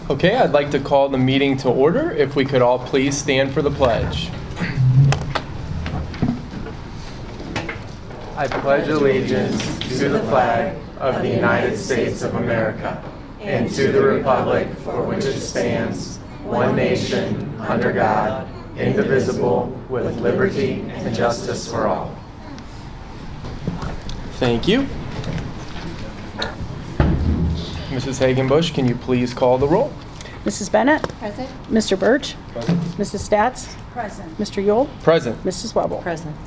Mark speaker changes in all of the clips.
Speaker 1: Okay, I'd like to call the meeting to order. If we could all please stand for the pledge. I pledge allegiance to the flag of the United States of America and to the republic for which it stands, one nation, under God, indivisible, with liberty and justice for all. Thank you. Mrs. Hagenbusch, can you please call the roll?
Speaker 2: Mrs. Bennett?
Speaker 3: Present.
Speaker 2: Mr. Birch?
Speaker 1: Present.
Speaker 2: Mrs. Stats?
Speaker 3: Present.
Speaker 2: Mr. Yule?
Speaker 1: Present.
Speaker 2: Mrs. Webble?
Speaker 3: Present.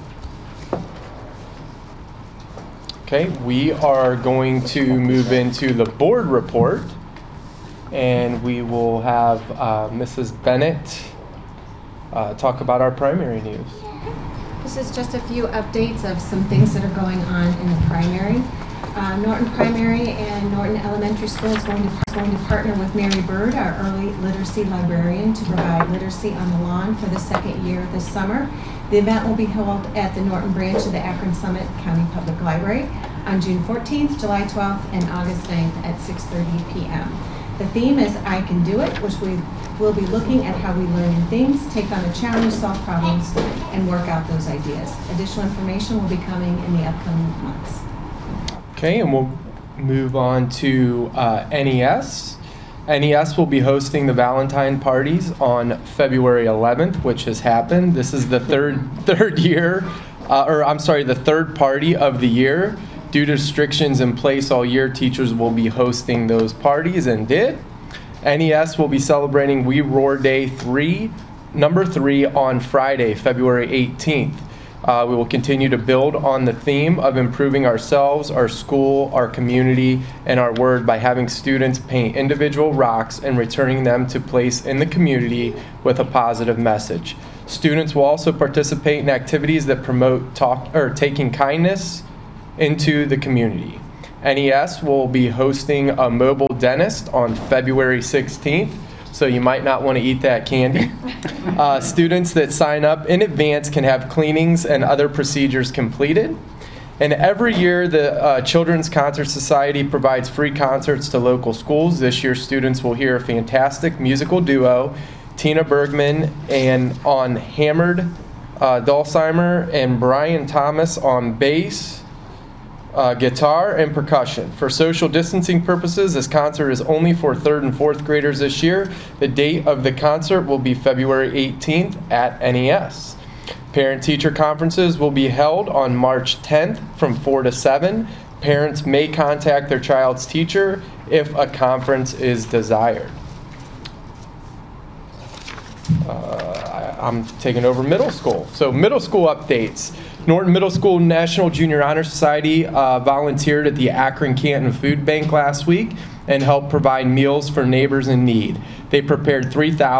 Speaker 1: Okay, we are going to move into the board report, and we will have Mrs. Bennett talk about our primary news.
Speaker 4: This is just a few updates of some things that are going on in the primary. Norton Primary and Norton Elementary School is going to partner with Mary Bird, our early literacy librarian, to provide literacy on the lawn for the second year this summer. The event will be held at the Norton branch of the Akron Summit County Public Library on June 14th, July 12th, and August 9th at 6:30 p.m. The theme is I Can Do It, which we will be looking at how we learn new things, take on a challenge, solve problems, and work out those ideas. Additional information will be coming in the upcoming months.
Speaker 1: Okay, and we'll move on to NES. NES will be hosting the Valentine parties on February 11th, which has happened. This is the third party of the year. Due to restrictions in place all year, teachers will be hosting those parties and did. NES will be celebrating We Roar Day number 3 on Friday, February 18th. We will continue to build on the theme of improving ourselves, our school, our community, and our word by having students paint individual rocks and returning them to place in the community with a positive message. Students will also participate in activities that promote taking kindness into the community. NES will be hosting a mobile dentist on February 16th. So you might not want to eat that candy. Students that sign up in advance can have cleanings and other procedures completed. And every year, the Children's Concert Society provides free concerts to local schools. This year, students will hear a fantastic musical duo, Tina Bergman and on hammered dulcimer, and Brian Thomas on bass, guitar, and percussion. For social distancing purposes, this concert is only for 3rd and 4th graders this year. The date of the concert will be February 18th at NES. Parent-teacher conferences will be held on March 10th from 4 to 7. Parents may contact their child's teacher if a conference is desired. I'm taking over middle school. So middle school updates. Norton Middle School National Junior Honor Society volunteered at the Akron Canton Food Bank last week and helped provide meals for neighbors in need. They prepared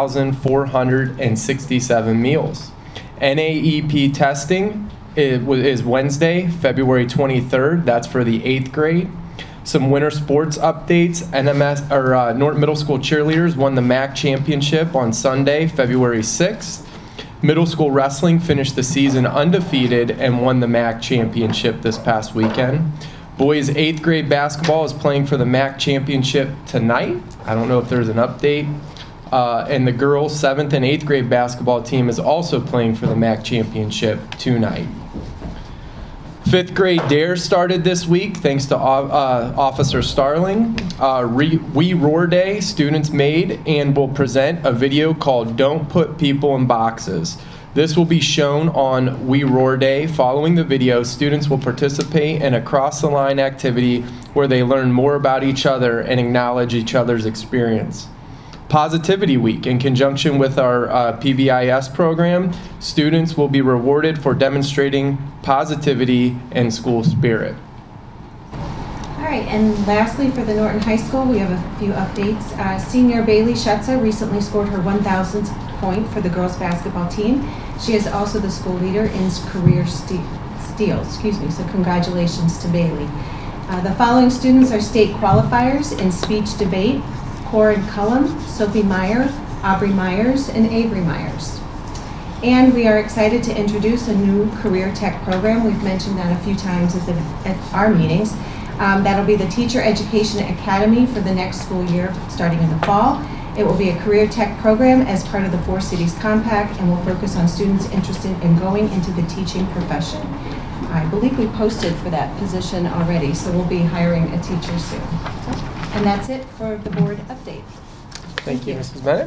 Speaker 1: 3,467 meals. NAEP testing is Wednesday, February 23rd. That's for the 8th grade. Some winter sports updates. Norton Middle School cheerleaders won the MAC championship on Sunday, February 6th. Middle school wrestling finished the season undefeated and won the MAC championship this past weekend. Boys 8th grade basketball is playing for the MAC championship tonight. I don't know if there's an update. And the girls 7th and 8th grade basketball team is also playing for the MAC championship tonight. 5th grade DARE started this week thanks to Officer Starling. We Roar Day, students made and will present a video called Don't Put People in Boxes. This will be shown on We Roar Day. Following the video, students will participate in a cross-the-line activity where they learn more about each other and acknowledge each other's experience. Positivity Week. In conjunction with our PBIS program, students will be rewarded for demonstrating positivity and school spirit.
Speaker 4: All right, and lastly, for the Norton High School, we have a few updates. Senior Bailey Schetzer recently scored her 1,000th point for the girls basketball team. She is also the school leader in career steals. So congratulations to Bailey. The following students are state qualifiers in speech debate: Corin Cullum, Sophie Meyer, Aubrey Myers, and Avery Myers. And we are excited to introduce a new career tech program. We've mentioned that a few times at our meetings. That'll be the Teacher Education Academy for the next school year, starting in the fall. It will be a career tech program as part of the Four Cities Compact and will focus on students interested in going into the teaching profession. I believe we posted for that position already, so we'll be hiring a teacher soon. And that's it for the board update.
Speaker 1: Thank you, Mrs. Bennett.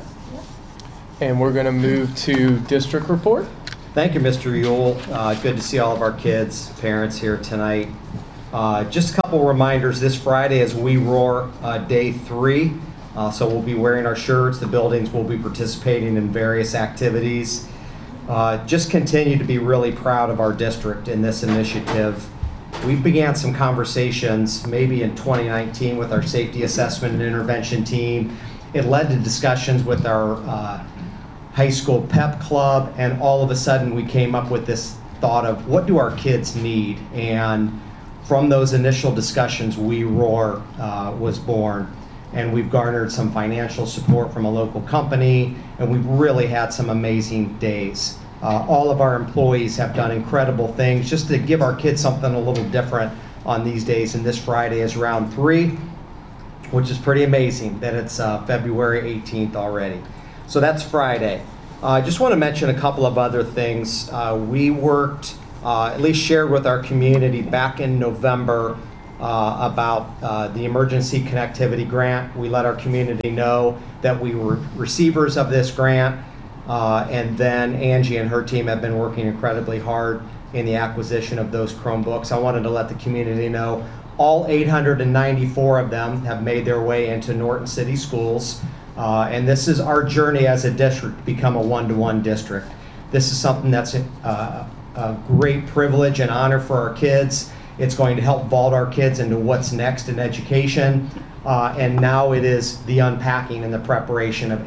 Speaker 1: And we're going to move to district report.
Speaker 3: Thank you, Mr. Yule. Good to see all of our kids, parents here tonight. Just a couple reminders. This Friday is We Roar Day 3. So we'll be wearing our shirts. The buildings will be participating in various activities. Just continue to be really proud of our district in this initiative. We began some conversations maybe in 2019 with our safety assessment and intervention team. It led to discussions with our high school pep club, and all of a sudden we came up with this thought of what do our kids need? And from those initial discussions, We Roar was born. And we've garnered some financial support from a local company, and we've really had some amazing days. All of our employees have done incredible things just to give our kids something a little different on these days. And this Friday is round 3, which is pretty amazing that it's February 18th already. So that's Friday. I just want to mention a couple of other things. We worked, at least shared with our community back in November about the Emergency Connectivity Grant. We let our community know that we were receivers of this grant, and then Angie and her team have been working incredibly hard in the acquisition of those Chromebooks. I wanted to let the community know all 894 of them have made their way into Norton City Schools, and this is our journey as a district to become a one-to-one district. This is something that's a great privilege and honor for our kids. It's going to help vault our kids into what's next in education. And now it is the unpacking and the preparation of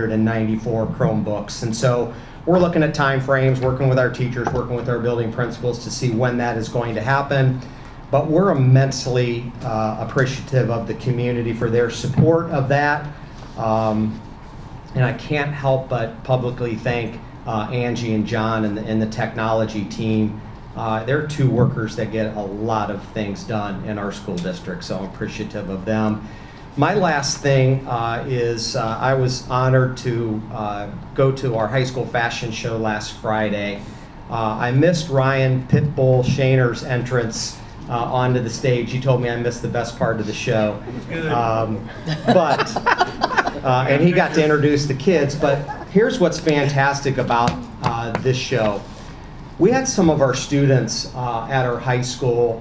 Speaker 3: 894 Chromebooks. And so we're looking at time frames, working with our teachers, working with our building principals to see when that is going to happen. But we're immensely appreciative of the community for their support of that. And I can't help but publicly thank Angie and John and the technology team. They're two workers that get a lot of things done in our school district, so I'm appreciative of them. My last thing is I was honored to go to our high school fashion show last Friday. I missed Ryan Pitbull Shaner's entrance onto the stage. He told me I missed the best part of the show. And he got to introduce the kids, but here's what's fantastic about this show. We had some of our students at our high school,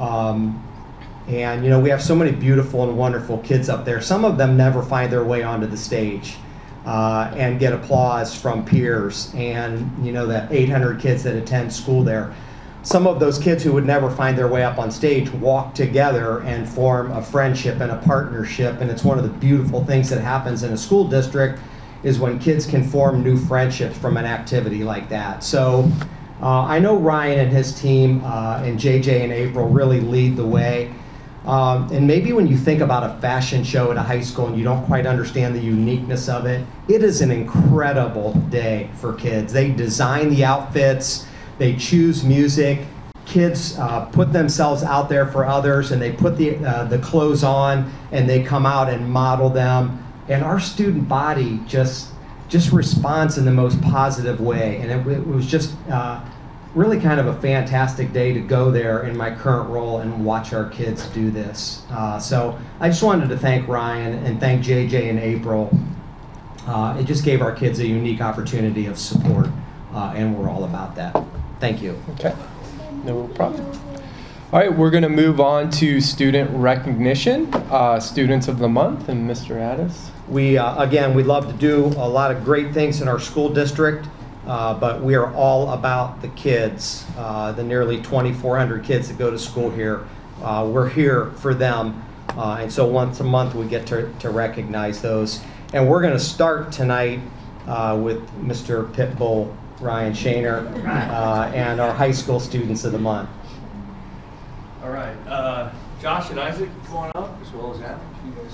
Speaker 3: and we have so many beautiful and wonderful kids up there. Some of them never find their way onto the stage and get applause from peers and the 800 kids that attend school there. Some of those kids who would never find their way up on stage walk together and form a friendship and a partnership, and it's one of the beautiful things that happens in a school district is when kids can form new friendships from an activity like that. So I know Ryan and his team and JJ and April really lead the way. And maybe when you think about a fashion show at a high school and you don't quite understand the uniqueness of it, it is an incredible day for kids. They design the outfits, they choose music, kids put themselves out there for others, and they put the clothes on and they come out and model them. And our student body just responds in the most positive way. And it was just really kind of a fantastic day to go there in my current role and watch our kids do this. So I just wanted to thank Ryan and thank JJ and April. It just gave our kids a unique opportunity of support, and we're all about that. Thank you.
Speaker 1: Okay, no problem. All right, we're going to move on to student recognition, Students of the Month, and Mr. Addis.
Speaker 3: We, again, we love to do a lot of great things in our school district, but we are all about the kids, the nearly 2,400 kids that go to school here. We're here for them, and so once a month we get to recognize those. And we're going to start tonight with Mr. Pitbull Ryan Shaner and our high school Students of the Month.
Speaker 5: All right, Josh and Isaac, come on up, as well as Adam. You guys.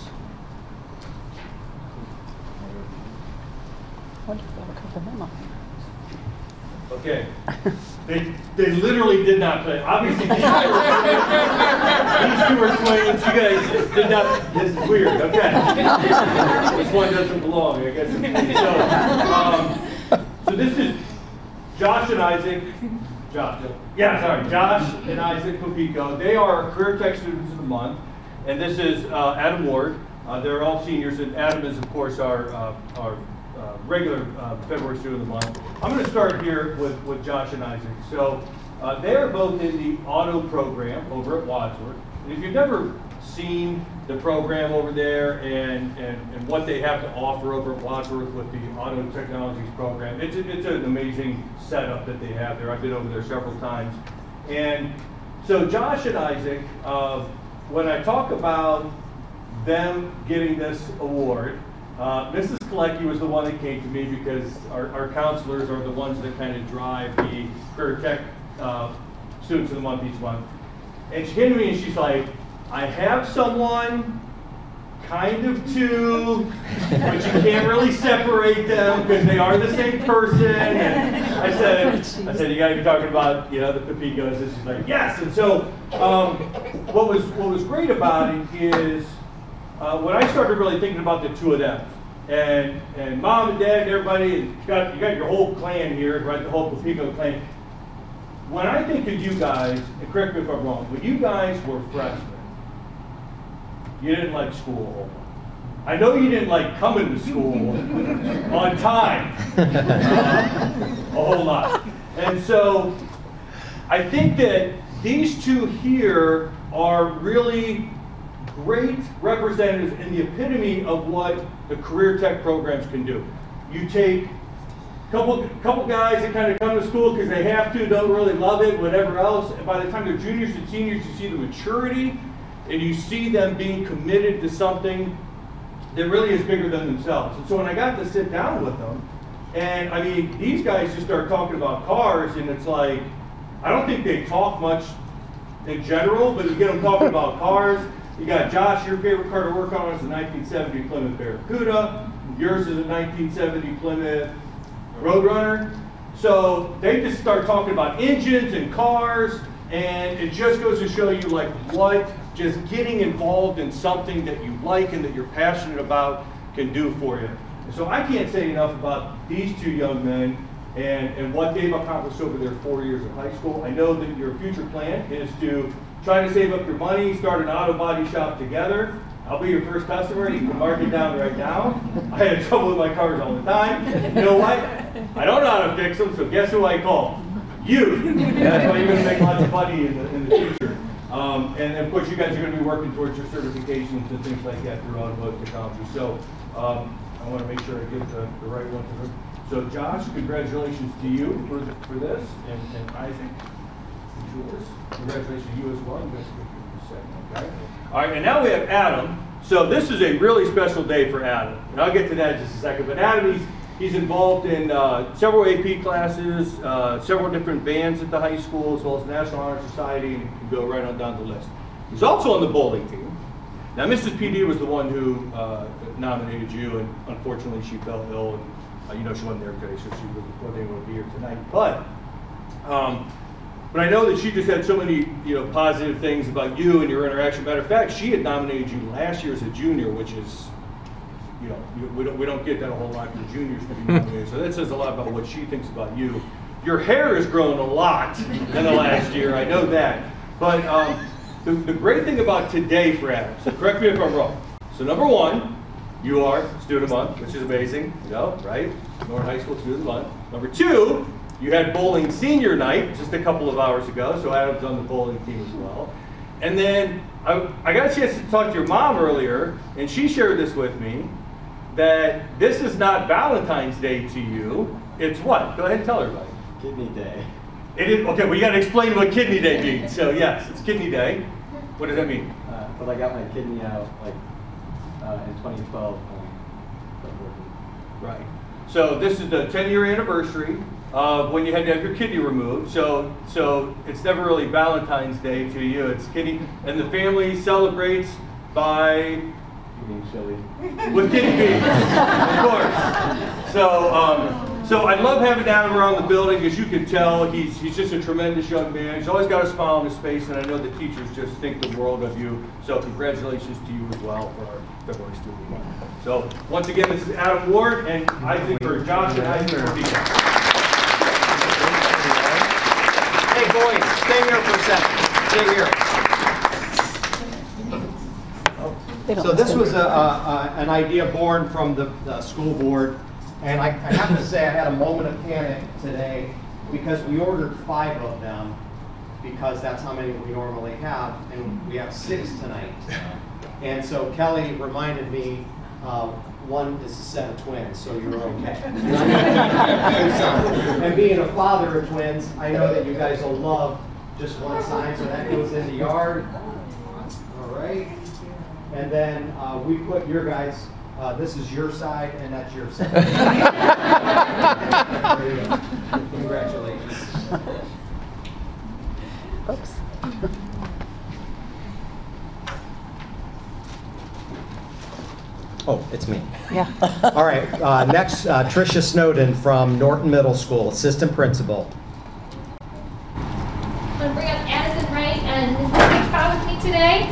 Speaker 5: Okay. They literally did not play. Obviously, these two were twins. You guys did not. This is weird. Okay. this one doesn't belong, I guess. So this is Josh and Isaac. Josh and Isaac Pupico. They are Career Tech Students of the Month. And this is Adam Ward. They're all seniors, and Adam is, of course, our regular February Student of the Month. I'm going to start here with Josh and Isaac. So they are both in the auto program over at Wadsworth. And if you've never seen the program over there and what they have to offer over at Wadsworth with the Auto Technologies program, it's an amazing setup that they have there. I've been over there several times. And so Josh and Isaac, when I talk about them getting this award, Mrs. Kalecki was the one that came to me because our counselors are the ones that kind of drive the Career Tech Students of the Month each month. And she came to me and she's like, I have someone, kind of two, but you can't really separate them because they are the same person. And I said, you got to be talking about, the Pupicos. And she's like, yes. And so, what was great about it is when I started really thinking about the two of them, and mom and dad and everybody, and you got your whole clan here, right? The whole Pupico clan. When I think of you guys, and correct me if I'm wrong, when you guys were freshmen, you didn't like school a whole lot. I know you didn't like coming to school on time a whole lot. And so I think that these two here are really great representatives in the epitome of what the career tech programs can do. You take couple guys that kind of come to school because they have to, don't really love it, whatever else, and by the time they're juniors and seniors, you see the maturity, and you see them being committed to something that really is bigger than themselves. And so when I got to sit down with them, and I mean, these guys just start talking about cars, and it's like, I don't think they talk much in general, but you get them talking about cars. You got Josh, your favorite car to work on is a 1970 Plymouth Barracuda. Yours is a 1970 Plymouth Roadrunner. So they just start talking about engines and cars, and it just goes to show you like what just getting involved in something that you like and that you're passionate about can do for you. And so I can't say enough about these two young men and what they've accomplished over their 4 years of high school. I know that your future plan is to try to save up your money, start an auto body shop together. I'll be your first customer. You can mark it down right now. I had trouble with my cars all the time. You know what? I don't know how to fix them, so guess who I call? You. That's why you're going to make lots of money in the future. And of course, you guys are going to be working towards your certifications and things like that through automotive technology. So I want to make sure I give the right one to her. So Josh, congratulations to you for this, and Isaac, it's yours. Congratulations to you as well. You guys get the second, okay? All right, and now we have Adam. So this is a really special day for Adam, and I'll get to that in just a second. But Adam, he's involved in several AP classes, several different bands at the high school, as well as National Honor Society, and you can go right on down the list. He's also on the bowling team. Now, Mrs. PD was the one who nominated you, and unfortunately she fell ill, and she wasn't there today, so she wasn't able to be here tonight. But I know that she just had so many positive things about you and your interaction. Matter of fact, she had nominated you last year as a junior, which is we don't get that a whole lot for juniors to be nominated. So that says a lot about what she thinks about you. Your hair has grown a lot in the last year, I know that. But the great thing about today for Adam, so correct me if I'm wrong. So number one, you are Student of the Month, which is amazing, right? Norton High School Student of the Month. Number two, you had bowling senior night just a couple of hours ago, so Adam's on the bowling team as well. And then I got a chance to talk to your mom earlier, and she shared this with me, that this is not Valentine's Day to you. It's what? Go ahead and tell everybody.
Speaker 6: Kidney Day.
Speaker 5: It is, okay, we got to explain what Kidney Day means. So yes, it's Kidney Day. What does that mean?
Speaker 6: But I got my kidney out in 2012.
Speaker 5: Right. So this is the 10-year anniversary of when you had to have your kidney removed. So it's never really Valentine's Day to you. It's kidney, and the family celebrates by
Speaker 6: Eating chili.
Speaker 5: with kidney beans, of course. So I love having Adam around the building, as you can tell, he's just a tremendous young man. He's always got a smile on his face, and I know the teachers just think the world of you. So congratulations to you as well for our February Student Month. So once again, this is Adam Ward, and Isaac for Josh and Isaac for Peter.
Speaker 3: Hey boys, stay here for a second. Stay here.
Speaker 2: They don't
Speaker 3: So this
Speaker 2: listen.
Speaker 3: was an idea born from the school board, and I have to say I had a moment of panic today because we ordered 5 of them because that's how many we normally have, and we have 6 tonight. And so Kelly reminded me, one is a set of twins, so you're okay. And being a father of twins, I know that you guys will love just one sign, so that goes in the yard. All right. And then we put your guys, this is your side, and that's your side. There you go. Congratulations.
Speaker 2: Oops.
Speaker 3: Oh, it's me.
Speaker 2: Yeah.
Speaker 3: All right, next, Tricia Snowden from Norton Middle School, Assistant Principal.
Speaker 7: I'm going to bring up Addison Wright and Mrs. Hitchcock with me today.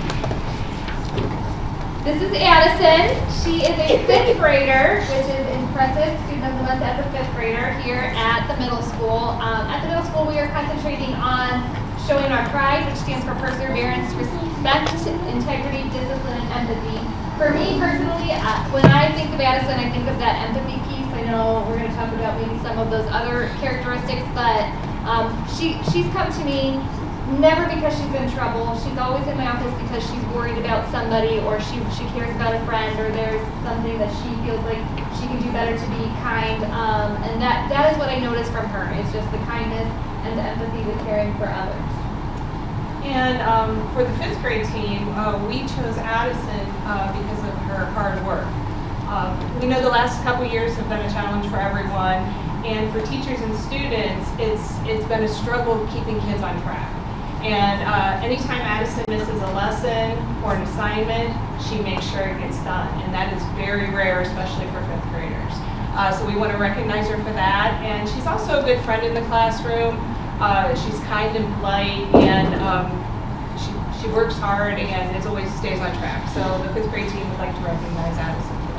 Speaker 7: This is Addison. She is a 5th grader, which is impressive. Student of the month as a 5th grader here at the middle school. At the middle school, we are concentrating on showing our pride, which stands for perseverance, respect, integrity, discipline, and empathy. For me personally, when I think of Addison, I think of that empathy piece. I know we're going to talk about maybe some of those other characteristics, but she's come to me never because she's in trouble. She's always in my office because she's worried about somebody, or she cares about a friend, or there's something that she feels like she can do better to be kind. And that is what I notice from her. It's just the kindness and the empathy with caring for others.
Speaker 8: And for the 5th grade team, we chose Addison because of her hard work. We know the last couple years have been a challenge for everyone, and for teachers and students, it's been a struggle keeping kids on track. And anytime Addison misses a lesson or an assignment, she makes sure it gets done, and that is very rare, especially for 5th graders. So we want to recognize her for that, and she's also a good friend in the classroom. She's kind and polite, and she works hard and it always stays on track. So the 5th grade team would like to recognize Addison for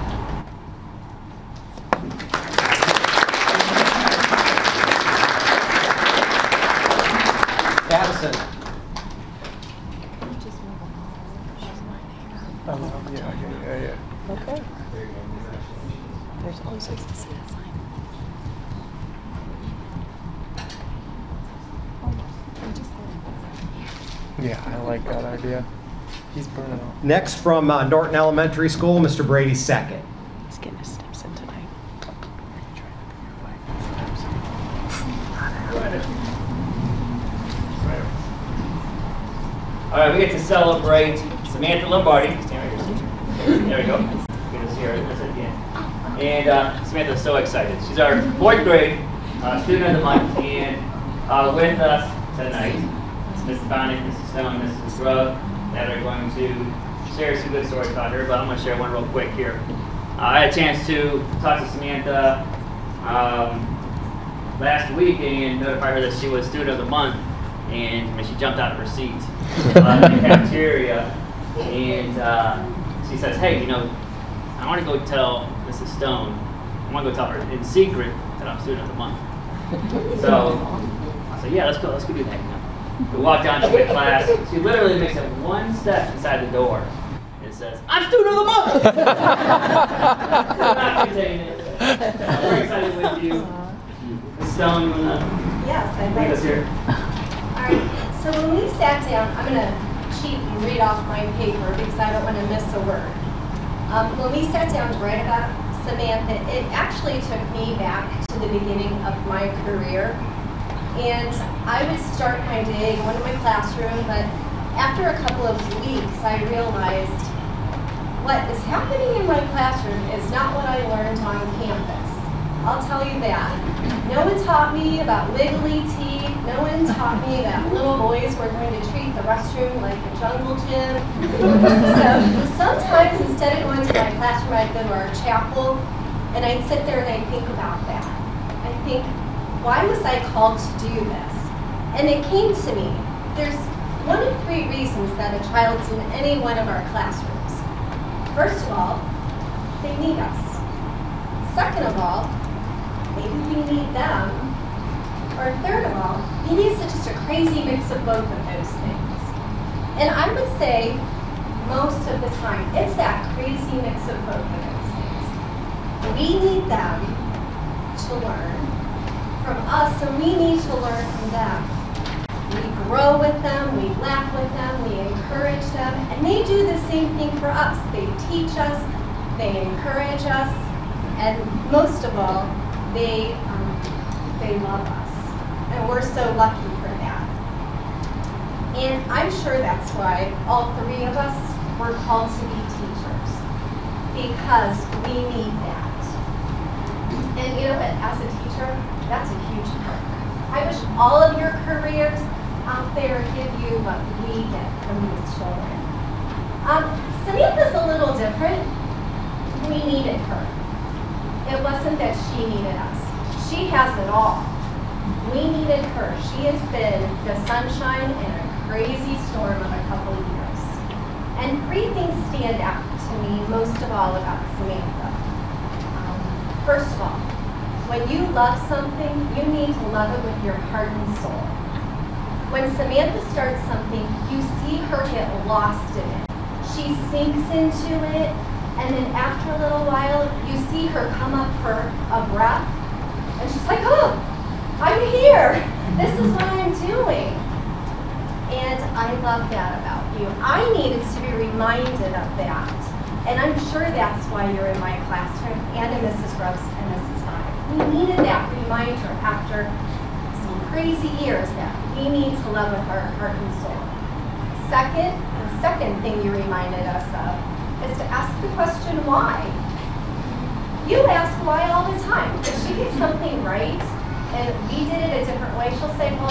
Speaker 8: that.
Speaker 3: Addison.
Speaker 1: Yeah.
Speaker 2: Okay. There's always a sign.
Speaker 1: Yeah, I like that idea. He's burning off.
Speaker 3: Next from Norton Elementary School, Mr. Brady Second.
Speaker 2: He's getting his steps in tonight.
Speaker 9: All right, we get to celebrate Samantha Lombardi. Stand right here. There we go. Good to see her again. And Samantha's so excited. She's our 4th grade student of the month, and with us tonight, Mrs. Bonnet, Mrs. Stone, Mrs. Grove, that are going to share some good stories about her, but I'm going to share one real quick here. I had a chance to talk to Samantha last week and notify her that she was student of the month, and she jumped out of her seat in the cafeteria, and she says, hey, I want to go tell Mrs. Stone, I want to go tell her in secret that I'm student of the month. So I said, yeah, let's go do that. We walked down to the class. She literally makes it one step inside the door. It says, I'm student of the month! I'm not containing it. We're excited with you. Ms. Stone, you want to
Speaker 10: Yes, I'd
Speaker 9: lead
Speaker 10: like
Speaker 9: us
Speaker 10: to.
Speaker 9: here?
Speaker 10: All right, so when we sat down, I'm going to cheat and read off my paper because I don't want to miss a word. When we sat down to write about Samantha, it actually took me back to the beginning of my career. And I would start my day going to my classroom, but after a couple of weeks, I realized what is happening in my classroom is not what I learned on campus. I'll tell you that. No one taught me about wiggly teeth. No one taught me that little boys were going to treat the restroom like a jungle gym. So sometimes instead of going to my classroom, I'd go to our chapel, and I'd sit there and I'd think about that. think, why was I called to do this? And it came to me, there's one of three reasons that a child's in any one of our classrooms. First of all, they need us. Second of all, maybe we need them. Or third of all, maybe it's just a crazy mix of both of those things. And I would say most of the time, it's that crazy mix of both of those things. We need them to learn from us, and we need to learn from them. We grow with them, we laugh with them, we encourage them, and they do the same thing for us. They teach us, they encourage us, and most of all, they love us. And we're so lucky for that. And I'm sure that's why all three of us were called to be teachers, because we need that. And you know what, as a teacher, that's a huge perk. I wish all of your careers out there give you what we get from these children. Samantha's a little different. We needed her. It wasn't that she needed us. She has it all. We needed her. She has been the sunshine in a crazy storm of a couple of years. And three things stand out to me most of all about Samantha. First of all, when you love something, you need to love it with your heart and soul. When Samantha starts something, you see her get lost in it. She sinks into it, and then after a little while, you see her come up for a breath, and she's like, oh, I'm here. This is what I'm doing. And I love that about you. I needed to be reminded of that. And I'm sure that's why you're in my classroom and in Mrs. Grubbs and Mrs. Bonnet. We needed that reminder after some crazy years that we need to love with our heart and soul. The second thing you reminded us of is to ask the question, why? You ask why all the time. If she gets something right and we did it a different way, she'll say, well,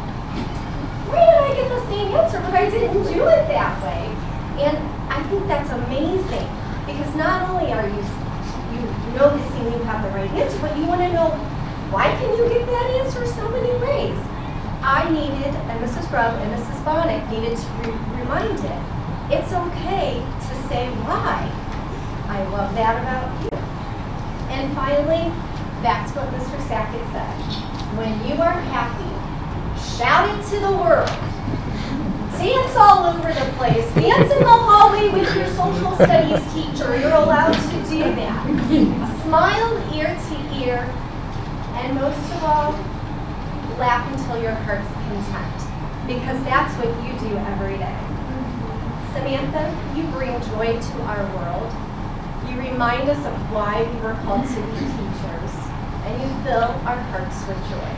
Speaker 10: why did I get the same answer, but I didn't do it that way? And I think that's amazing, because not only are you noticing you have the right answer, but you want to know, why can you get that answer so many ways? I needed, and Mrs. Grubb and Mrs. Bonnet needed to be reminded, it's okay to say why. I love that about you. And finally, back to what Mr. Sackett said. When you are happy, shout it to the world. Dance all over the place. Dance in the hallway with your social studies teacher. You're allowed to do that. Smile ear to ear. And most of all, laugh until your heart's content. Because that's what you do every day. Samantha, you bring joy to our world. You remind us of why we were called to be teachers. And you fill our hearts with joy.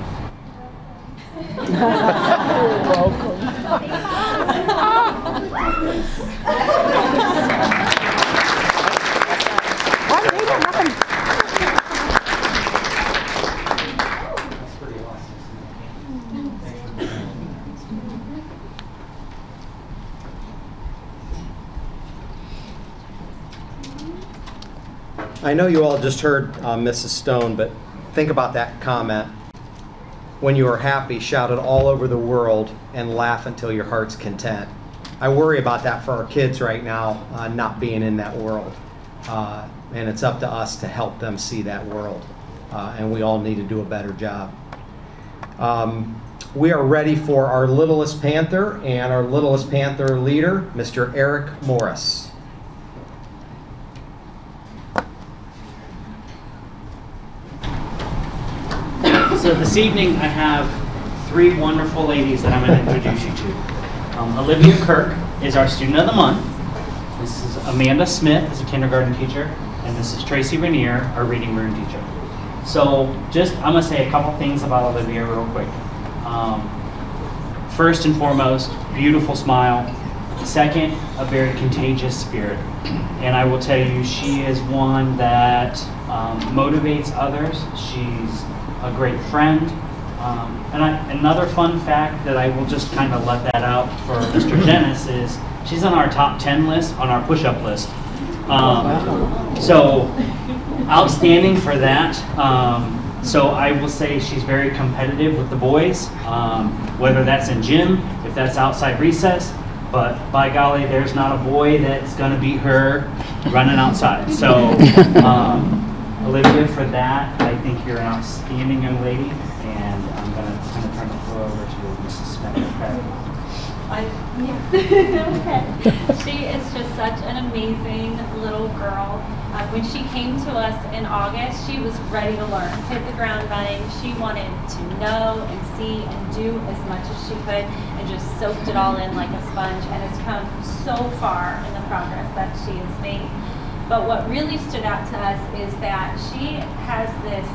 Speaker 3: I know you all just heard Mrs. Stone, but think about that comment. When you are happy, shout it all over the world and laugh until your heart's content. I worry about that for our kids right now, not being in that world. And it's up to us to help them see that world. And we all need to do a better job. We are ready for our Littlest Panther and our Littlest Panther leader, Mr. Eric Morris.
Speaker 9: So this evening I have three wonderful ladies that I'm going to introduce you to. Olivia Kirk is our student of the month. This is Amanda Smith, is a kindergarten teacher, and this is Tracy Rainier, our reading room teacher. So I'm going to say a couple things about Olivia real quick. First and foremost, beautiful smile. Second, a very contagious spirit. And I will tell you, she is one that motivates others. She's a great friend. Another fun fact that I will just kind of let that out for Mr. Dennis is she's on our top 10 list, on our push-up list. So outstanding for that.
Speaker 11: So I will say she's very competitive with the boys, whether that's in gym, if that's outside recess, but by golly, there's not a boy that's gonna beat her running outside. So Olivia, for that, I think you're an outstanding young lady, and I'm gonna kind of turn the floor over to Mrs. Smith.
Speaker 12: Okay. She is just such an amazing little girl. When she came to us in August, she was ready to learn, hit the ground running. She wanted to know and see and do as much as she could, and just soaked it all in like a sponge, and has come so far in the progress that she has made. But what really stood out to us is that she has this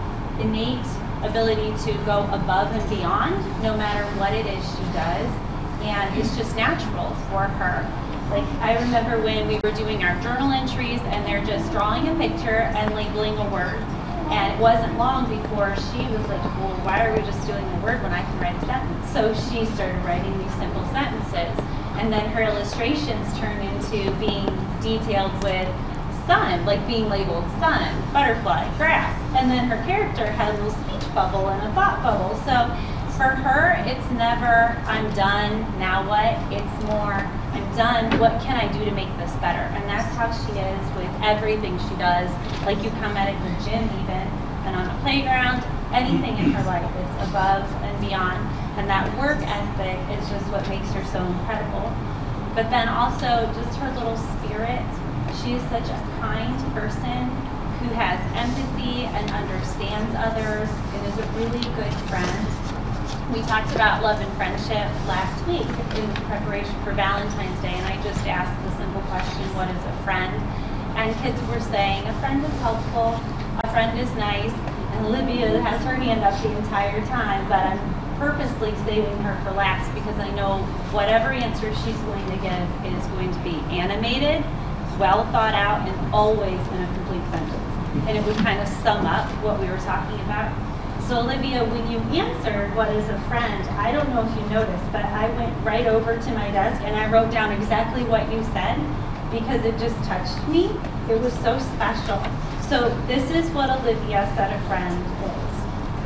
Speaker 12: innate ability to go above and beyond, no matter what it is she does. And it's just natural for her. Like, I remember when we were doing our journal entries and they're just drawing a picture and labeling a word. And it wasn't long before she was like, well, why are we just doing the word when I can write a sentence? So she started writing these simple sentences. And then her illustrations turned into being detailed with sun, like being labeled sun, butterfly, grass. And then her character had a little speech bubble and a thought bubble. So for her, it's never, I'm done, now what? It's more, I'm done, what can I do to make this better? And that's how she is with everything she does. Like, you come at it in the gym even, and on the playground, anything in her life is above and beyond. And that work ethic is just what makes her so incredible. But then also, just her little spirit. She is such a kind person who has empathy and understands others and is a really good friend. We talked about love and friendship last week in preparation for Valentine's Day, and I just asked the simple question, what is a friend? And kids were saying, a friend is helpful, a friend is nice, and Olivia has her hand up the entire time, but I'm purposely saving her for last because I know whatever answer she's going to give is going to be animated, well thought out, and always in a complete sentence. And it would kind of sum up what we were talking about. So Olivia, when you answered what is a friend, I don't know if you noticed, but I went right over to my desk and I wrote down exactly what you said because it just touched me. It was so special. So this is what Olivia said a friend is.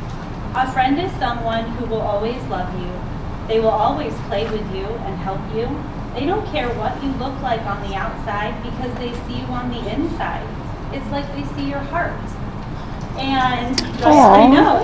Speaker 12: A friend is someone who will always love you. They will always play with you and help you. They don't care what you look like on the outside because they see you on the inside. It's like they see your heart. And I know.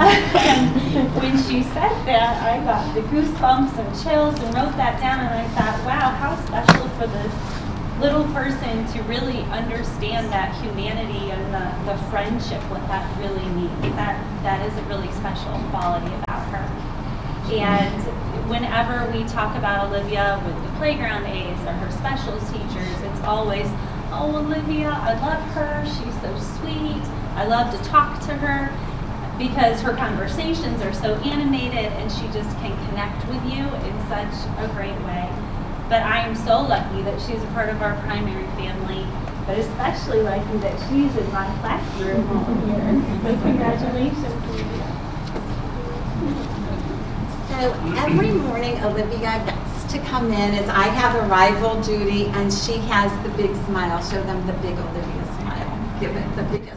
Speaker 12: And when she said that, I got the goosebumps and chills and wrote that down, and I thought, wow, how special for this little person to really understand that humanity and the friendship, what that really means. That is a really special quality about her. And whenever we talk about Olivia with the playground aides or her specials teachers, it's always, oh, Olivia, I love her, she's so sweet. I love to talk to her because her conversations are so animated and she just can connect with you in such a great way. But I am so lucky that she's a part of our primary family, but especially lucky that she's in my classroom all year. So congratulations, Olivia.
Speaker 13: So every morning Olivia gets to come in as I have arrival duty and she has the big smile. Show them the big Olivia smile. Give it the biggest.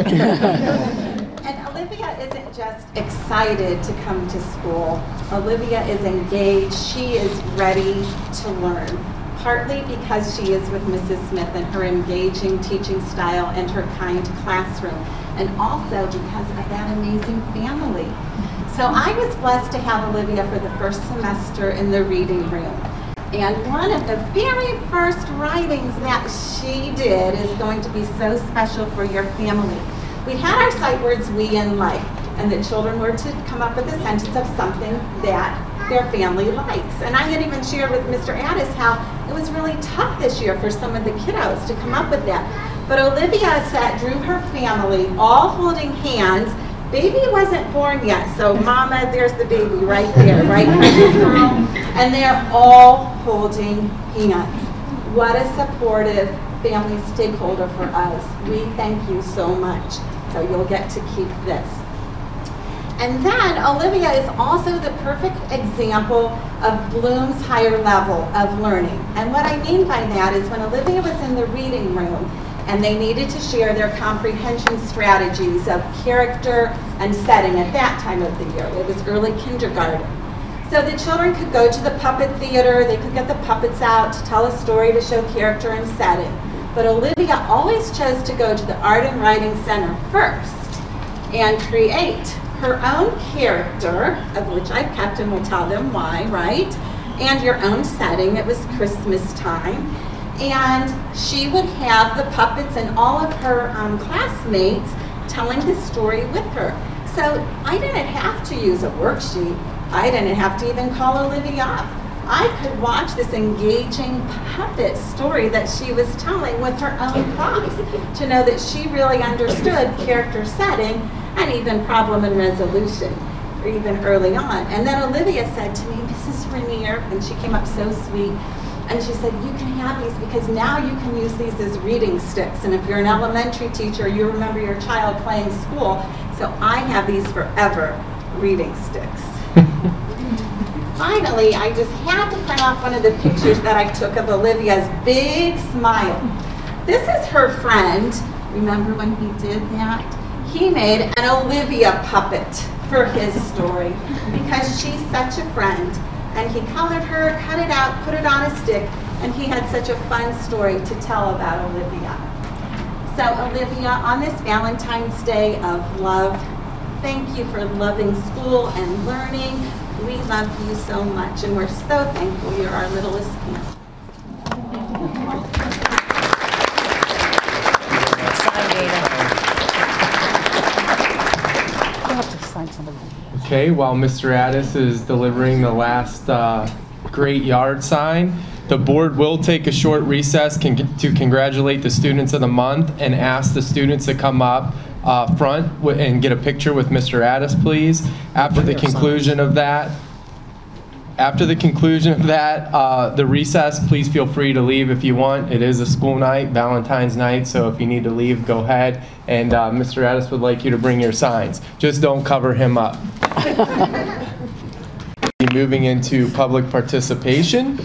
Speaker 13: And Olivia isn't just excited to come to school. Olivia is engaged. She is ready to learn, partly because she is with Mrs. Smith and her engaging teaching style and her kind classroom, and also because of that amazing family. So I was blessed to have Olivia for the first semester in the reading room. And one of the very first writings that she did is going to be so special for your family. We had our sight words, we and like, and the children were to come up with a sentence of something that their family likes. And I had even shared with Mr. Addis how it was really tough this year for some of the kiddos to come up with that. But Olivia drew her family, all holding hands. Baby wasn't born yet, so Mama, there's the baby right there, right? And they're all holding hands. What a supportive family stakeholder for us. We thank you so much. So you'll get to keep this. And then Olivia is also the perfect example of Bloom's higher level of learning. And what I mean by that is when Olivia was in the reading room, and they needed to share their comprehension strategies of character and setting at that time of the year. It was early kindergarten. So the children could go to the puppet theater, they could get the puppets out to tell a story to show character and setting. But Olivia always chose to go to the Art and Writing Center first and create her own character, of which I've kept and will tell them why, right? And your own setting. It was Christmas time. And she would have the puppets and all of her classmates telling the story with her. So I didn't have to use a worksheet. I didn't have to even call Olivia up. I could watch this engaging puppet story that she was telling with her own props to know that she really understood character setting and even problem and resolution, or even early on. And then Olivia said to me, Mrs. Rainier, and she came up so sweet, and she said, you can have these because now you can use these as reading sticks. And if you're an elementary teacher, you remember your child playing school. So I have these forever reading sticks. Finally, I just had to print off one of the pictures that I took of Olivia's big smile. This is her friend. Remember when he did that? He made an Olivia puppet for his story because she's such a friend. And he colored her, cut it out, put it on a stick, and he had such a fun story to tell about Olivia. So Olivia, on this Valentine's Day of love, thank you for loving school and learning. We love you so much, and we're so thankful you're our littlest camp.
Speaker 1: Okay, while Mr. Addis is delivering the last great yard sign, the board will take a short recess to congratulate the students of the month and ask the students to come up front and get a picture with Mr. Addis, please. After the conclusion of that, the recess, please feel free to leave if you want. It is a school night, Valentine's night, so if you need to leave, go ahead. And Mr. Addis would like you to bring your signs. Just don't cover him up. Moving into public participation.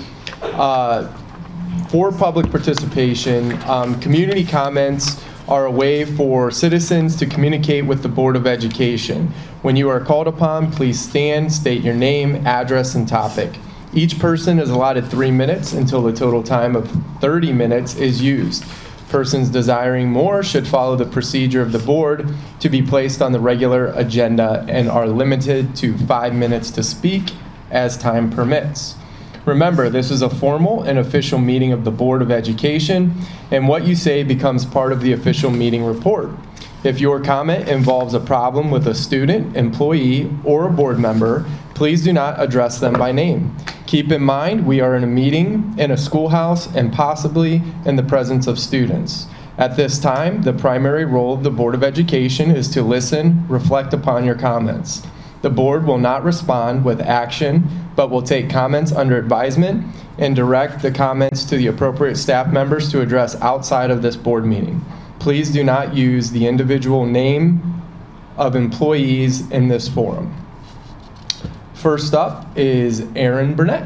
Speaker 1: For public participation, community comments are a way for citizens to communicate with the Board of Education. When you are called upon, please stand, state your name, address, and topic. Each person is allotted 3 minutes until the total time of 30 minutes is used. Persons desiring more should follow the procedure of the board to be placed on the regular agenda and are limited to 5 minutes to speak as time permits. Remember, this is a formal and official meeting of the Board of Education, and what you say becomes part of the official meeting report. If your comment involves a problem with a student, employee, or a board member, please do not address them by name. Keep in mind, we are in a meeting in a schoolhouse and possibly in the presence of students. At this time, the primary role of the Board of Education is to listen, reflect upon your comments. The board will not respond with action, but will take comments under advisement and direct the comments to the appropriate staff members to address outside of this board meeting. Please do not use the individual name of employees in this forum. First up is Aaron Burnett.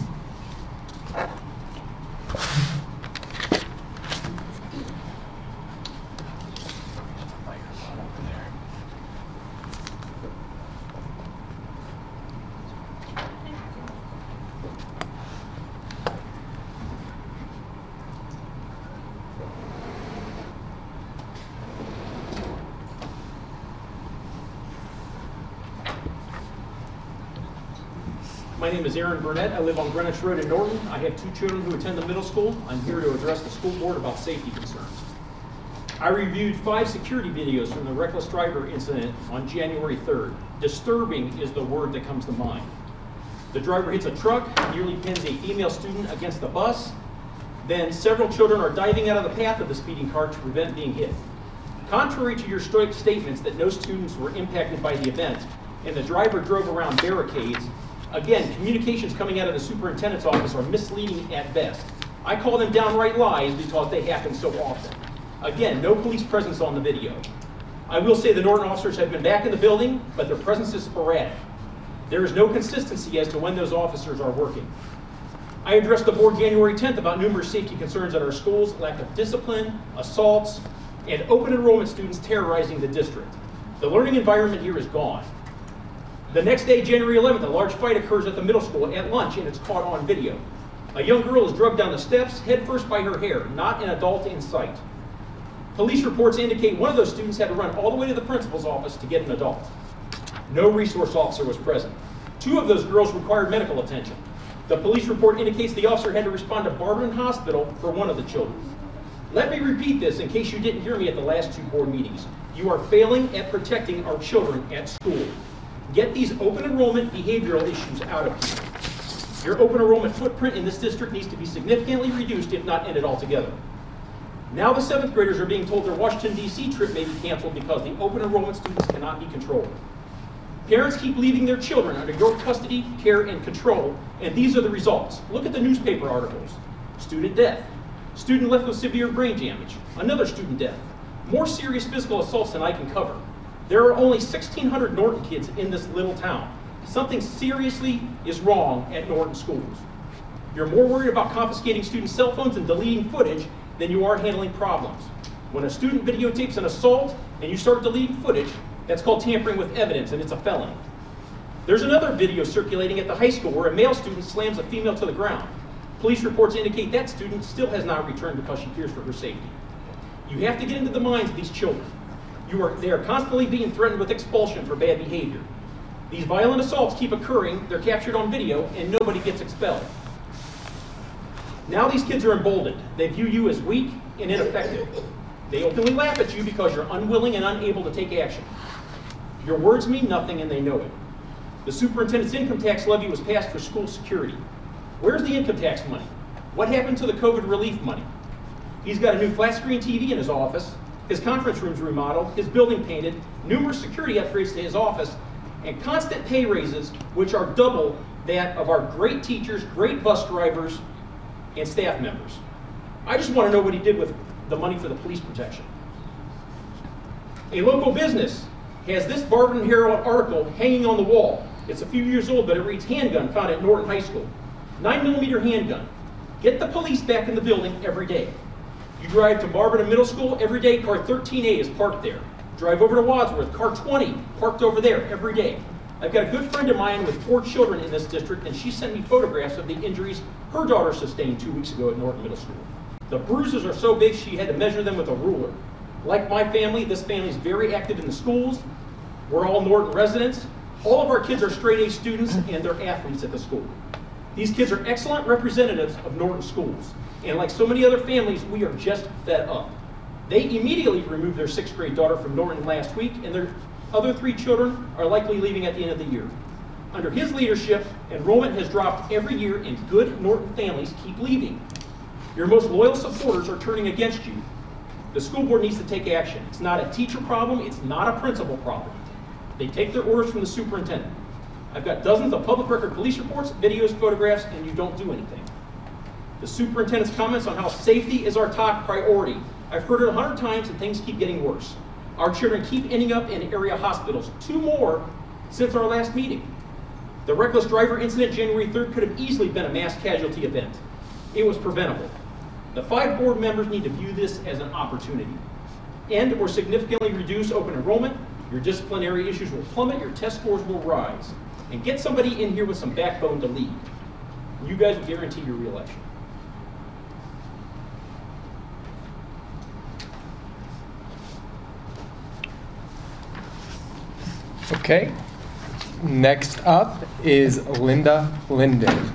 Speaker 14: My name is Aaron Burnett. I live on Greenwich Road in Norton. I have 2 children who attend the middle school. I'm here to address the school board about safety concerns. I reviewed 5 security videos from the reckless driver incident on January 3rd. Disturbing is the word that comes to mind. The driver hits a truck, nearly pins a female student against the bus. Then several children are diving out of the path of the speeding car to prevent being hit. Contrary to your statements that no students were impacted by the event and the driver drove around barricades, again, communications coming out of the superintendent's office are misleading at best. I call them downright lies because they happen so often. Again, no police presence on the video. I will say the Norton officers have been back in the building, but their presence is sporadic. There is no consistency as to when those officers are working. I addressed the board January 10th about numerous safety concerns at our schools, lack of discipline, assaults, and open enrollment students terrorizing the district. The learning environment here is gone. The next day, January 11th, a large fight occurs at the middle school at lunch, and it's caught on video. A young girl is drugged down the steps, headfirst by her hair, not an adult in sight. Police reports indicate one of those students had to run all the way to the principal's office to get an adult. No resource officer was present. 2 of those girls required medical attention. The police report indicates the officer had to respond to Barberton Hospital for one of the children. Let me repeat this in case you didn't hear me at the last 2 board meetings. You are failing at protecting our children at school. Get these open enrollment behavioral issues out of here. Your open enrollment footprint in this district needs to be significantly reduced, if not ended altogether. Now the 7th graders are being told their Washington, D.C. trip may be canceled because the open enrollment students cannot be controlled. Parents keep leaving their children under your custody, care, and control, and these are the results. Look at the newspaper articles. Student death. Student left with severe brain damage. Another student death. More serious physical assaults than I can cover. There are only 1,600 Norton kids in this little town. Something seriously is wrong at Norton schools. You're more worried about confiscating student cell phones and deleting footage than you are handling problems. When a student videotapes an assault and you start deleting footage, that's called tampering with evidence, and it's a felony. There's another video circulating at the high school where a male student slams a female to the ground. Police reports indicate that student still has not returned because she fears for her safety. You have to get into the minds of these children. They are constantly being threatened with expulsion for bad behavior. These violent assaults keep occurring, they're captured on video, and nobody gets expelled. Now these kids are emboldened. They view you as weak and ineffective. They openly laugh at you because you're unwilling and unable to take action. Your words mean nothing, and they know it. The superintendent's income tax levy was passed for school security. Where's the income tax money? What happened to the COVID relief money? He's got a new flat screen TV in his office, his conference room's remodeled, his building painted, numerous security upgrades to his office, and constant pay raises, which are double that of our great teachers, great bus drivers, and staff members. I just want to know what he did with the money for the police protection. A local business has this Barberton Herald article hanging on the wall. It's a few years old, but it reads handgun found at Norton High School. 9mm handgun. Get the police back in the building every day. You drive to Barberton Middle School every day, car 13A is parked there. Drive over to Wadsworth, car 20 parked over there every day. I've got a good friend of mine with 4 children in this district, and she sent me photographs of the injuries her daughter sustained 2 weeks ago at Norton Middle School. The bruises are so big she had to measure them with a ruler. Like my family, this family is very active in the schools. We're all Norton residents. All of our kids are straight A students, and they're athletes at the school. These kids are excellent representatives of Norton schools. And like so many other families, we are just fed up. They immediately removed their 6th grade daughter from Norton last week, and their other 3 children are likely leaving at the end of the year. Under his leadership, enrollment has dropped every year, and good Norton families keep leaving. Your most loyal supporters are turning against you. The school board needs to take action. It's not a teacher problem, it's not a principal problem. They take their orders from the superintendent. I've got dozens of public record police reports, videos, photographs, and you don't do anything. The superintendent's comments on how safety is our top priority. I've heard it 100 times, and things keep getting worse. Our children keep ending up in area hospitals, 2 more since our last meeting. The reckless driver incident January 3rd could have easily been a mass casualty event. It was preventable. The 5 board members need to view this as an opportunity. End or significantly reduce open enrollment. Your disciplinary issues will plummet, your test scores will rise. And get somebody in here with some backbone to lead. You guys will guarantee your reelection.
Speaker 1: Okay. Next up is Linda Linden.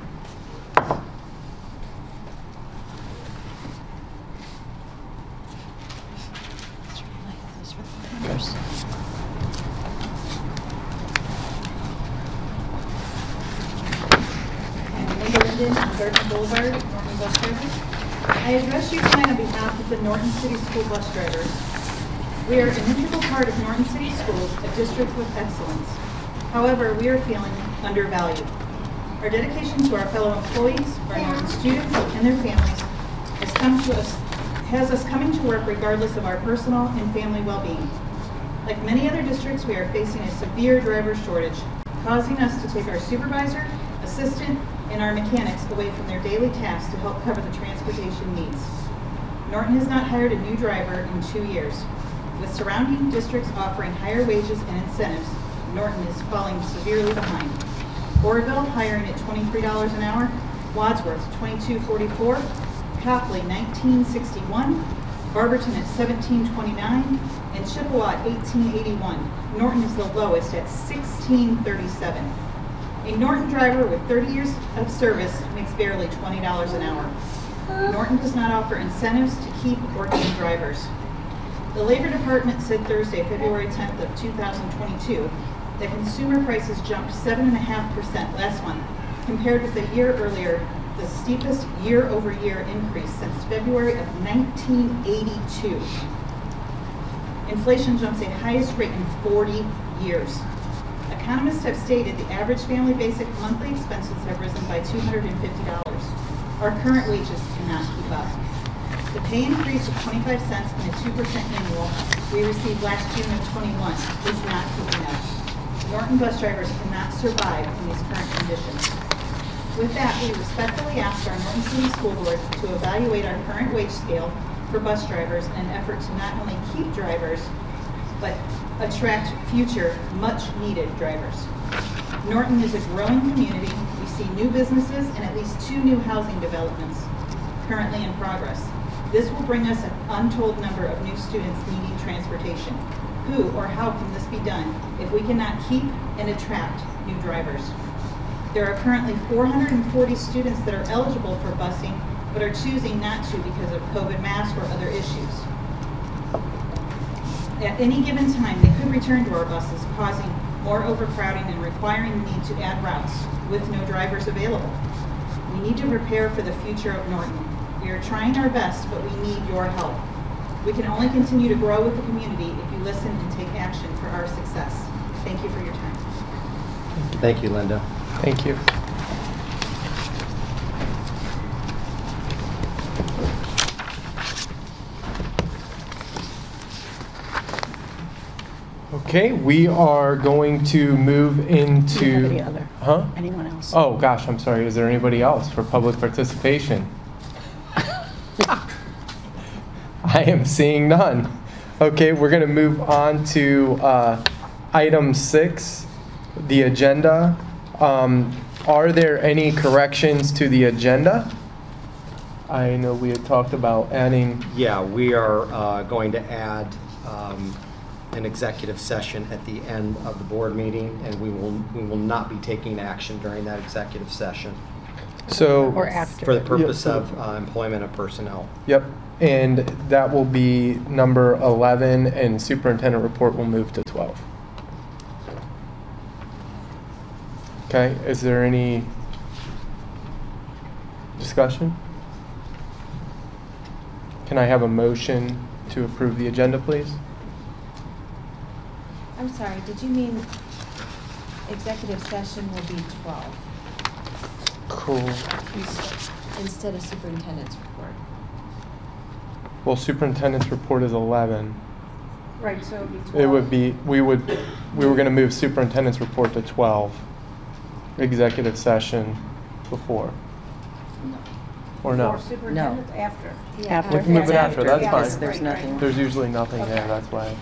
Speaker 15: Burton Boulevard, Norton Bus Drivers. I address you tonight on behalf of the Norton City School Bus Drivers. We are an integral part of Norton City Schools, a district with excellence. However, we are feeling undervalued. Our dedication to our fellow employees, our Norton students, and their families has us coming to work regardless of our personal and family well-being. Like many other districts, we are facing a severe driver shortage, causing us to take our supervisor, assistant, and our mechanics away from their daily tasks to help cover the transportation needs. Norton has not hired a new driver in 2 years. With surrounding districts offering higher wages and incentives, Norton is falling severely behind. Oroville hiring at $23 an hour, Wadsworth $22.44, Copley $19.61, Barberton at $17.29, and Chippewa at $18.81. Norton is the lowest at $16.37. A Norton driver with 30 years of service makes barely $20 an hour. Norton does not offer incentives to keep or gain drivers. The Labor Department said Thursday, February 10th of 2022, that consumer prices jumped 7.5% last month, compared with the year earlier, the steepest year-over-year increase since February of 1982. Inflation jumps the highest rate in 40 years. Economists have stated the average family basic monthly expenses have risen by $250. Our current wages cannot keep up. The pay increase of 25 cents and a 2% annual we received last June of 21 is not keeping up. Norton bus drivers cannot survive in these current conditions. With that, we respectfully ask our Norton City School Board to evaluate our current wage scale for bus drivers in an effort to not only keep drivers, but attract future much-needed drivers. Norton is a growing community. We see new businesses and at least 2 new housing developments currently in progress. This will bring us an untold number of new students needing transportation. Who or how can this be done if we cannot keep and attract new drivers? There are currently 440 students that are eligible for busing, but are choosing not to because of COVID masks or other issues. At any given time, they could return to our buses, causing more overcrowding and requiring the need to add routes with no drivers available. We need to prepare for the future of Norton. We are trying our best, but we need your help. We can only continue to grow with the community if you listen and take action for our success. Thank you for your time.
Speaker 3: Thank you, Linda.
Speaker 1: Thank you. Okay, we are going to move into.
Speaker 2: Do you have any other?
Speaker 1: Huh?
Speaker 2: Anyone else?
Speaker 1: Oh gosh, I'm sorry. Is there anybody else for public participation? I am seeing none. Okay, we're going to move on to item 6, the agenda. Are there any corrections to the agenda? I know we had talked about adding.
Speaker 3: Yeah, we are going to add an executive session at the end of the board meeting, and we will not be taking action during that executive session.
Speaker 1: So
Speaker 2: Or after.
Speaker 3: For the purpose of employment of personnel.
Speaker 1: Yep, and that will be number 11, and superintendent report will move to 12. Okay, is there any discussion? Can I have a motion to approve the agenda, please?
Speaker 4: I'm sorry, did you mean executive session will be 12
Speaker 1: Cool.
Speaker 4: instead of superintendent's report?
Speaker 1: Well, superintendent's report is 11.
Speaker 15: Right, so it would be 12.
Speaker 1: It would be, we were going to move superintendent's report to 12. Executive session before. Or no?
Speaker 15: Or superintendent's after.
Speaker 4: Yeah,
Speaker 1: We can move it after, that's
Speaker 2: because
Speaker 1: fine.
Speaker 2: there's nothing.
Speaker 1: There's usually nothing
Speaker 15: Okay.
Speaker 1: there, that's why.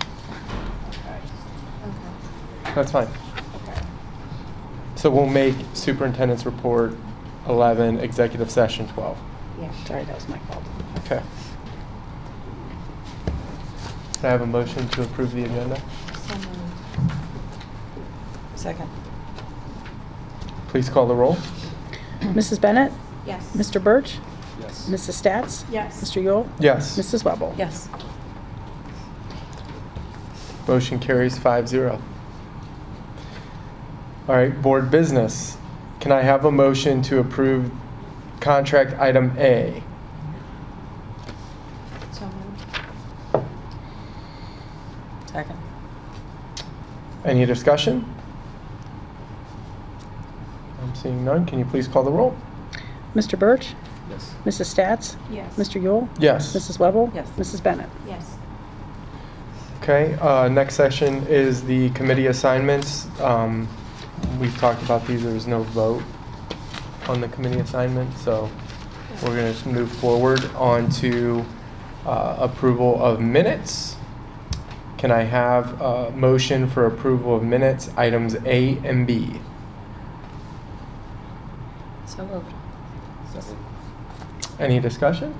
Speaker 4: Okay.
Speaker 1: That's fine. So we'll make superintendent's report 11, executive session 12.
Speaker 4: Yeah.
Speaker 2: Sorry, that was my fault.
Speaker 1: Okay. Can I have a motion to approve the agenda?
Speaker 4: So moved.
Speaker 2: Second.
Speaker 1: Please call the roll.
Speaker 2: Mrs. Bennett?
Speaker 4: Yes.
Speaker 2: Mr. Birch?
Speaker 6: Yes.
Speaker 2: Mrs. Stats?
Speaker 15: Yes.
Speaker 2: Mr. Yule?
Speaker 1: Yes.
Speaker 2: Mrs. Webble?
Speaker 15: Yes.
Speaker 1: Motion carries 5-0. All right, board business. Can I have a motion to approve contract item A?
Speaker 4: So moved.
Speaker 2: Second.
Speaker 1: Any discussion? I'm seeing none. Can you please call the roll?
Speaker 2: Mr. Birch?
Speaker 6: Yes.
Speaker 2: Mrs. Stats?
Speaker 15: Yes.
Speaker 2: Mr. Yule?
Speaker 1: Yes.
Speaker 2: Mrs. Webble?
Speaker 15: Yes.
Speaker 2: Mrs. Bennett?
Speaker 4: Yes.
Speaker 1: Okay, next session is the committee assignments. We've talked about these, there was no vote. on the committee assignment, so we're going to move forward on to approval of minutes. Can I have a motion for approval of minutes, items A and B?
Speaker 2: So moved.
Speaker 1: Any discussion?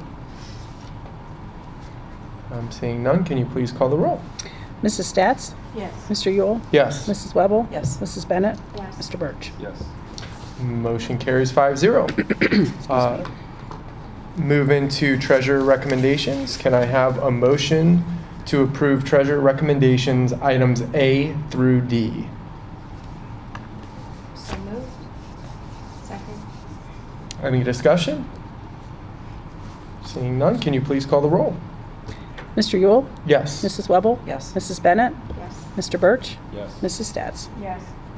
Speaker 1: I'm seeing none. Can you please call the roll?
Speaker 2: Mrs. Stats?
Speaker 15: Yes.
Speaker 2: Mr. Yule?
Speaker 1: Yes.
Speaker 2: Mrs. Webble?
Speaker 15: Yes.
Speaker 2: Mrs. Bennett?
Speaker 10: Yes.
Speaker 2: Mr. Birch?
Speaker 6: Yes.
Speaker 1: Motion carries 5-0. Move into treasurer recommendations. Can I have a motion to approve treasurer recommendations, items A through D?
Speaker 10: So moved. Second.
Speaker 1: Any discussion? Seeing none, can you please call the roll?
Speaker 2: Mr. Yule?
Speaker 1: Yes.
Speaker 2: Mrs. Webble?
Speaker 15: Yes.
Speaker 2: Mrs. Bennett?
Speaker 10: Yes.
Speaker 2: Mr. Birch?
Speaker 6: Yes.
Speaker 2: Mrs. Stats?
Speaker 15: Yes.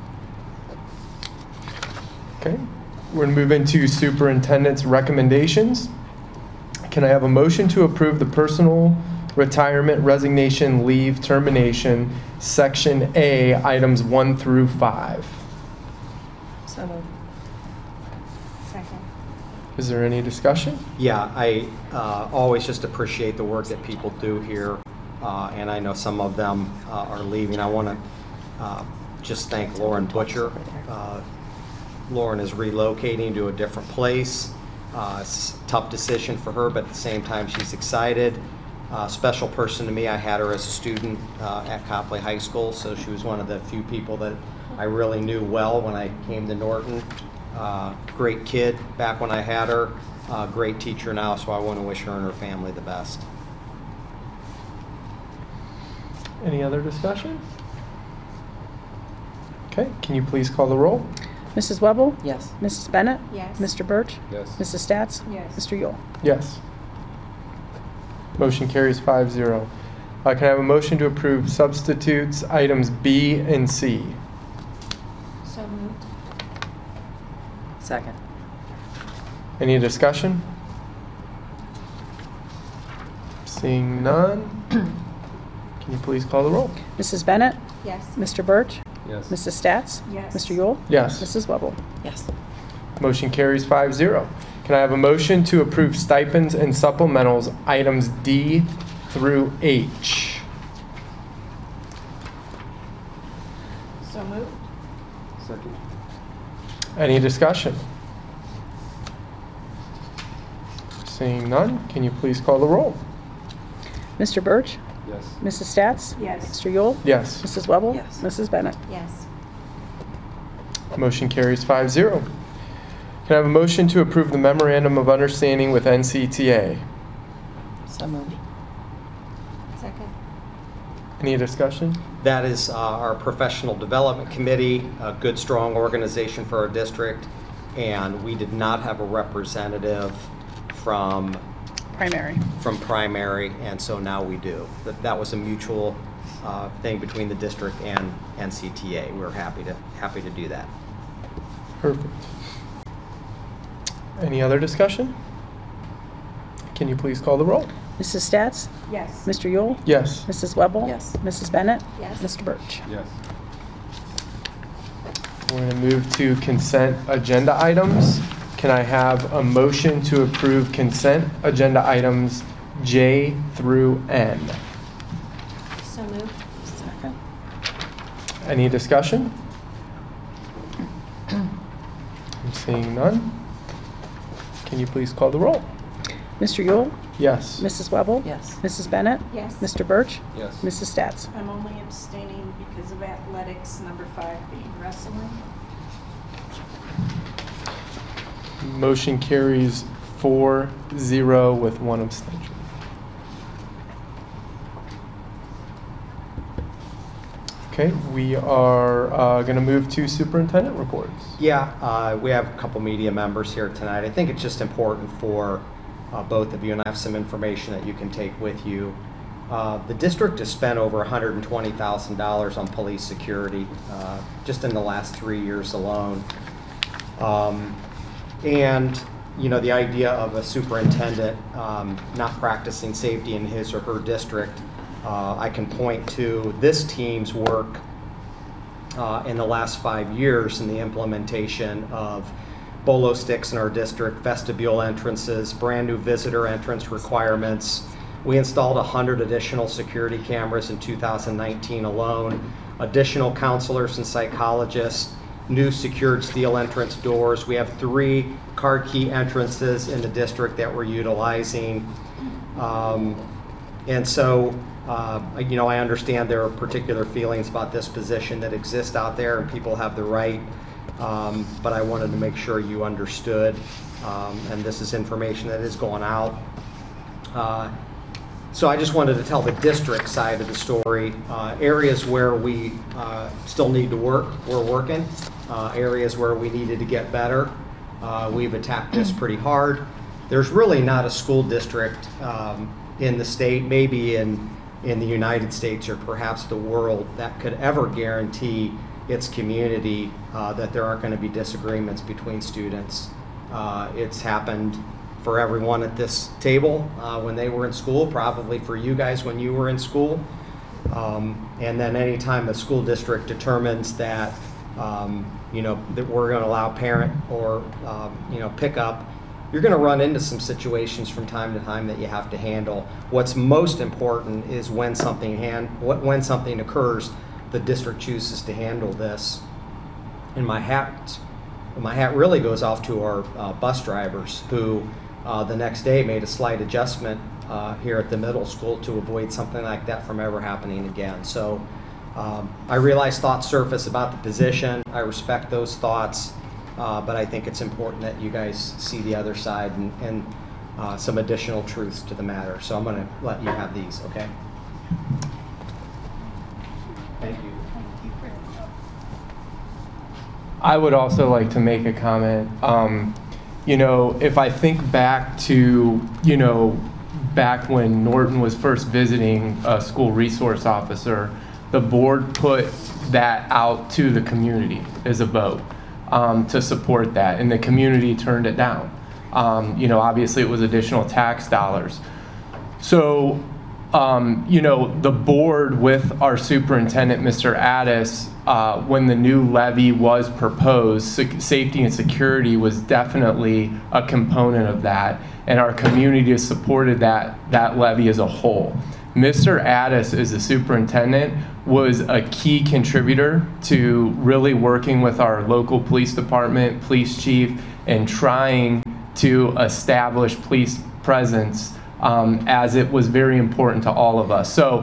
Speaker 1: Okay. We're going to move into superintendent's recommendations. Can I have a motion to approve the personal retirement, resignation, leave, termination, section A, items 1 through 5?
Speaker 2: So moved.
Speaker 10: Second.
Speaker 1: Is there any discussion?
Speaker 3: Yeah, I always just appreciate the work that people do here, and I know some of them are leaving. I want to just thank Lauren Butcher. Lauren is relocating to a different place. It's a tough decision for her, but at the same time, she's excited. Special person to me. I had her as a student at Copley High School, so she was one of the few people that I really knew well when I came to Norton. Great kid back when I had her. Great teacher now, so I want to wish her and her family the best.
Speaker 1: Any other discussion? Okay, can you please call the roll?
Speaker 2: Mrs. Webble?
Speaker 15: Yes.
Speaker 2: Mrs. Bennett?
Speaker 10: Yes.
Speaker 2: Mr. Birch?
Speaker 6: Yes.
Speaker 2: Mrs. Stats?
Speaker 15: Yes.
Speaker 2: Mr. Yule?
Speaker 1: Yes. Motion carries 5-0. Can I have a motion to approve substitutes, items B and C?
Speaker 10: So moved.
Speaker 15: Second.
Speaker 1: Any discussion? Seeing none, can you please call the roll?
Speaker 2: Mrs. Bennett?
Speaker 10: Yes.
Speaker 2: Mr. Birch?
Speaker 6: Yes.
Speaker 2: Mrs. Stats?
Speaker 15: Yes.
Speaker 2: Mr. Yule?
Speaker 1: Yes.
Speaker 2: Mrs. Webble?
Speaker 15: Yes.
Speaker 1: Motion carries 5-0. Can I have a motion to approve stipends and supplementals, items D through H?
Speaker 15: So moved.
Speaker 6: Second.
Speaker 1: Any discussion? Seeing none, can you please call the roll?
Speaker 2: Mr. Birch?
Speaker 6: Yes.
Speaker 2: Mrs. Stats?
Speaker 15: Yes.
Speaker 2: Mr. Yule?
Speaker 1: Yes.
Speaker 2: Mrs. Webble?
Speaker 15: Yes.
Speaker 2: Mrs. Bennett?
Speaker 10: Yes.
Speaker 1: Motion carries 5-0. Can I have a motion to approve the memorandum of understanding with NCTA?
Speaker 15: So moved.
Speaker 10: Second.
Speaker 1: Any discussion?
Speaker 3: That is our professional development committee, a good, strong organization for our district, and we did not have a representative from primary, and so now we do. That was a mutual thing between the district and NCTA. We were happy to do that.
Speaker 1: Perfect. Any other discussion? Can you please call the roll?
Speaker 2: Mrs. Stats?
Speaker 15: Yes.
Speaker 2: Mr. Yule?
Speaker 1: Yes.
Speaker 2: Mrs. Webble?
Speaker 15: Yes.
Speaker 2: Mrs. Bennett?
Speaker 10: Yes.
Speaker 2: Mr. Birch?
Speaker 6: Yes.
Speaker 1: We're going to move to consent agenda items. Can I have a motion to approve consent agenda items J through N?
Speaker 10: So moved.
Speaker 15: Second.
Speaker 1: Any discussion? I'm seeing none. Can you please call the roll?
Speaker 2: Mr. Yule?
Speaker 1: Yes.
Speaker 2: Mrs. Webble?
Speaker 15: Yes.
Speaker 2: Mrs. Bennett?
Speaker 10: Yes.
Speaker 2: Mr. Birch?
Speaker 6: Yes.
Speaker 2: Mrs. Stats?
Speaker 15: I'm only abstaining because of athletics, number 5 being wrestling.
Speaker 1: Motion carries 4-0 with 1 abstention. Okay, we are going to move to superintendent reports.
Speaker 3: Yeah, we have a couple media members here tonight. I think it's just important for both of you, and I have some information that you can take with you. The district has spent over $120,000 on police security just in the last 3 years alone. And, you know, the idea of a superintendent not practicing safety in his or her district, I can point to this team's work in the last 5 years in the implementation of bolo sticks in our district, vestibule entrances, brand new visitor entrance requirements. We installed 100 additional security cameras in 2019 alone, additional counselors and psychologists, new secured steel entrance doors. We have 3 card key entrances in the district that we're utilizing. And so, I understand there are particular feelings about this position that exist out there, and people have the right, but I wanted to make sure you understood, and this is information that is going out. So I just wanted to tell the district side of the story. Areas where we still need to work, we're working. Areas where we needed to get better, we've attacked this pretty hard. There's really not a school district in the state, maybe in the United States or perhaps the world, that could ever guarantee its community that there aren't going to be disagreements between students. It's happened for everyone at this table when they were in school, probably for you guys when you were in school. And then anytime a school district determines that, that we're going to allow parent or, pickup, you're going to run into some situations from time to time that you have to handle. What's most important is when something occurs, the district chooses to handle this. And my hat really goes off to our bus drivers who the next day made a slight adjustment here at the middle school to avoid something like that from ever happening again. So I realize thoughts surface about the position. I respect those thoughts, but I think it's important that you guys see the other side and some additional truths to the matter. So I'm going to let you have these, okay? Thank you.
Speaker 1: I would also like to make a comment. If I think back to, back when Norton was first visiting a school resource officer, the board put that out to the community as a vote to support that, and the community turned it down. Obviously it was additional tax dollars. So, the board with our superintendent, Mr. Addis, when the new levy was proposed, safety and security was definitely a component of that, and our community supported that levy as a whole. Mr. Addis, as the superintendent, was a key contributor to really working with our local police department, police chief, and trying to establish police presence as it was very important to all of us. So,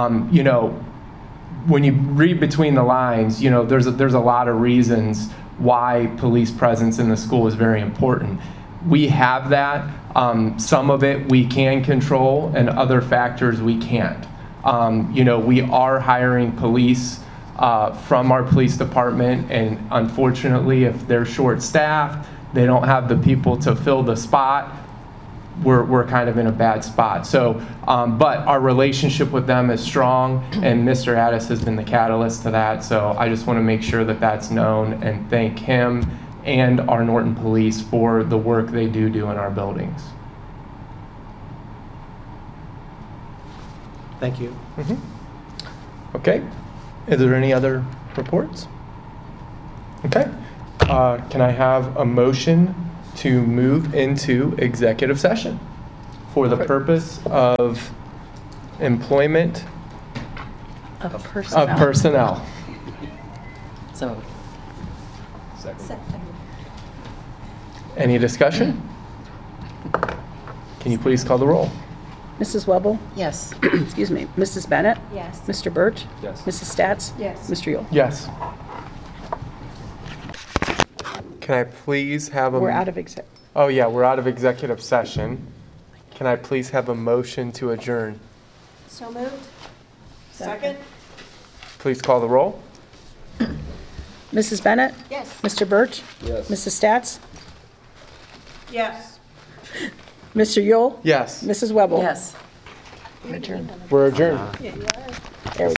Speaker 1: when you read between the lines, there's a lot of reasons why police presence in the school is very important. We have that. Some of it we can control, and other factors we can't. We are hiring police from our police department, and unfortunately, if they're short-staffed, they don't have the people to fill the spot, we're kind of in a bad spot. So, but our relationship with them is strong, and Mr. Addis has been the catalyst to that. So I just want to make sure that that's known, and thank him and our Norton Police for the work they do in our buildings.
Speaker 3: Thank you.
Speaker 1: Okay. Is there any other reports? Okay. Can I have a motion to move into executive session for the purpose of employment
Speaker 2: Of personnel.
Speaker 1: of personnel?
Speaker 2: So.
Speaker 3: Second.
Speaker 1: Any discussion? Can you please call the roll?
Speaker 2: Mrs. Webble?
Speaker 13: Yes.
Speaker 2: Excuse me. Mrs. Bennett?
Speaker 10: Yes.
Speaker 2: Mr. Birch?
Speaker 1: Yes.
Speaker 2: Mrs. Stats?
Speaker 10: Yes.
Speaker 2: Mr. Yule?
Speaker 1: Yes. Can I please have a...
Speaker 2: We're out of exec.
Speaker 1: Oh, yeah, we're out of executive session. Can I please have a motion to adjourn?
Speaker 10: So moved.
Speaker 2: Second.
Speaker 1: Please call the roll.
Speaker 2: Mrs. Bennett?
Speaker 10: Yes.
Speaker 2: Mr. Birch?
Speaker 1: Yes.
Speaker 2: Mrs. Stats?
Speaker 15: Yes.
Speaker 2: Mr. Yule?
Speaker 1: Yes.
Speaker 2: Mrs. Webble?
Speaker 13: Yes.
Speaker 2: Adjourned.
Speaker 1: We're adjourned.
Speaker 2: There we